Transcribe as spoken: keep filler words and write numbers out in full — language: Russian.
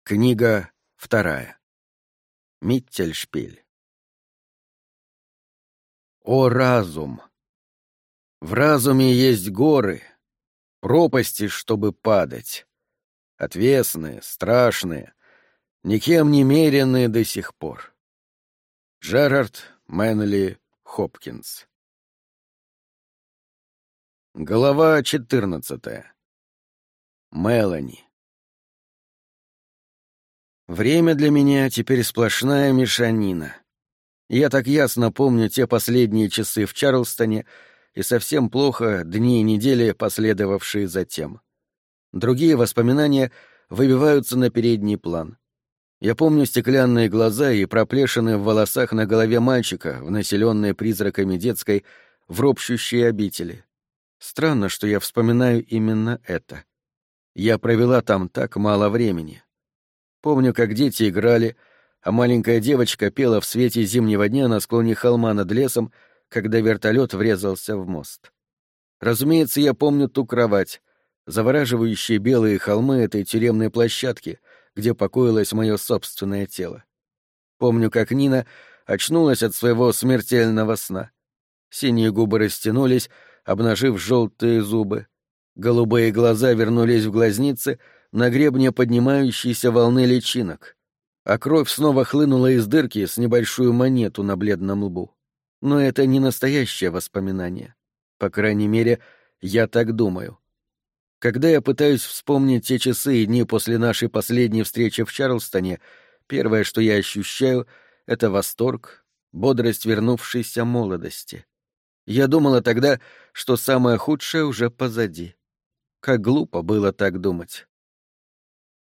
Книга вторая. Миттельшпиль. О разум! В разуме есть горы, пропасти, чтобы падать, отвесные, страшные, никем не меренные до сих пор. Джерард Мэнли Хопкинс. Глава четырнадцатая. Мелани. Время для меня теперь сплошная мешанина. Я так ясно помню те последние часы в Чарльстоне и совсем плохо дни и недели, последовавшие затем. Другие воспоминания выбиваются на передний план. Я помню стеклянные глаза и проплешины в волосах на голове мальчика, в населенной призраками детской, в ропщущей обители. Странно, что я вспоминаю именно это. Я провела там так мало времени. Помню, как дети играли, а маленькая девочка пела в свете зимнего дня на склоне холма над лесом, когда вертолет врезался в мост. Разумеется, я помню ту кровать, завораживающие белые холмы этой тюремной площадки, где покоилось мое собственное тело. Помню, как Нина очнулась от своего смертельного сна. Синие губы растянулись, обнажив желтые зубы. Голубые глаза вернулись в глазницы на гребне поднимающейся волны личинок, а кровь снова хлынула из дырки с небольшую монету на бледном лбу. Но это не настоящее воспоминание. По крайней мере, я так думаю. Когда я пытаюсь вспомнить те часы и дни после нашей последней встречи в Чарльстоне, первое, что я ощущаю, — это восторг, бодрость вернувшейся молодости. Я думала тогда, что самое худшее уже позади. Как глупо было так думать.